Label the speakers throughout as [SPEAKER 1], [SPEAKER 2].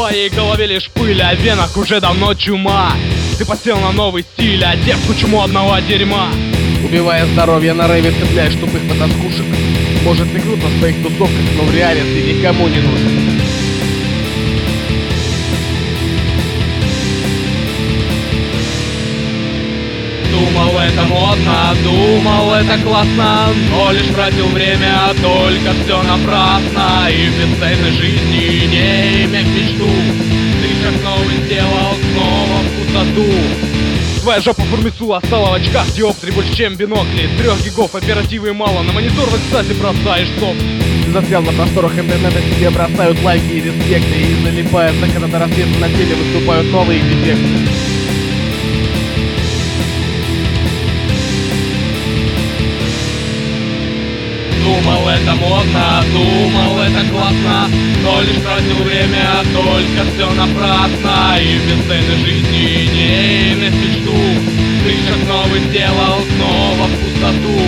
[SPEAKER 1] твоей голове лишь пыль, а в венах уже давно чума. Ты подсел на новый стиль, одев кучу модного дерьма.
[SPEAKER 2] Убивая здоровье на рэве, цепляешь тупых потаскушек. Может, ты крут на своих тусовках, но в реале ты никому не нужен.
[SPEAKER 1] Думал, это модно, думал, это классно, но лишь тратил время, только все напрасно. И в бесцельной жизни не иметь мечту, ты шаг новый сделал снова в пустоту. Твоя жопа формицула стала в очках, диоптрий больше, чем бинокли. 3 гигов оперативы мало, на монитор вы, кстати, бросаешь сопли.
[SPEAKER 2] Ты застрял на просторах интернета, тебе бросают лайки и респекты. И залипая в заката до рассвета, на теле выступают новые дефекты.
[SPEAKER 1] Думал, это модно, думал, это классно, но лишь тратил время, только все напрасно. И в бесцельной жизни не иметь мечту, ты шаг новый сделал снова в пустоту.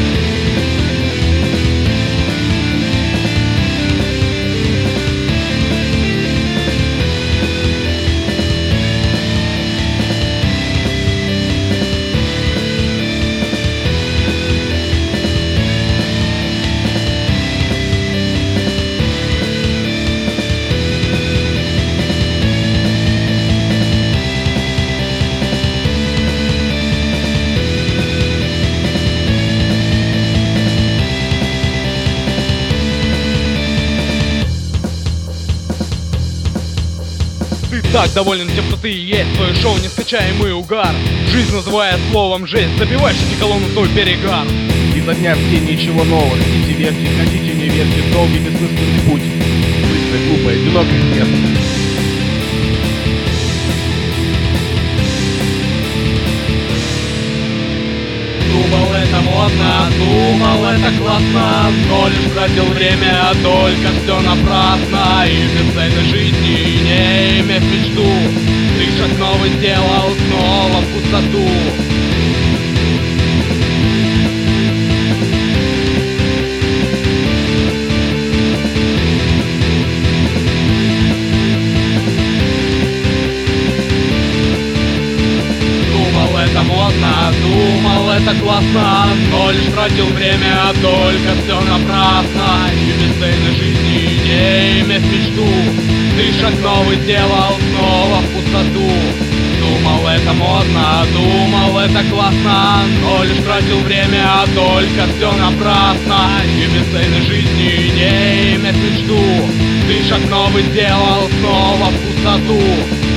[SPEAKER 1] Ты так доволен тем, что ты и есть твое шоу, нескачаемый угар. Жизнь называя словом жесть, забиваешь одеколону свой перегар.
[SPEAKER 2] Изо дня в день ничего нового, хотите верьте, хотите не верьте, долгий бессмысленный путь. Быстрая, глупая, одинокая смерть.
[SPEAKER 1] Думал, это модно, думал, это классно, но лишь тратил время, только все напрасно. И в бесцельной жизни не иметь мечту, ты шаг новый сделал снова в пустоту. Это модно, думал, это классно, но лишь тратил время, только все напрасно. И в бесцельной жизни не иметь мечту, ты шаг новый сделал снова в пустоту. Думал, это модно, думал, это классно, но лишь тратил время, только все напрасно. И в бесцельной жизни не иметь мечту, ты шаг новый сделал снова в пустоту.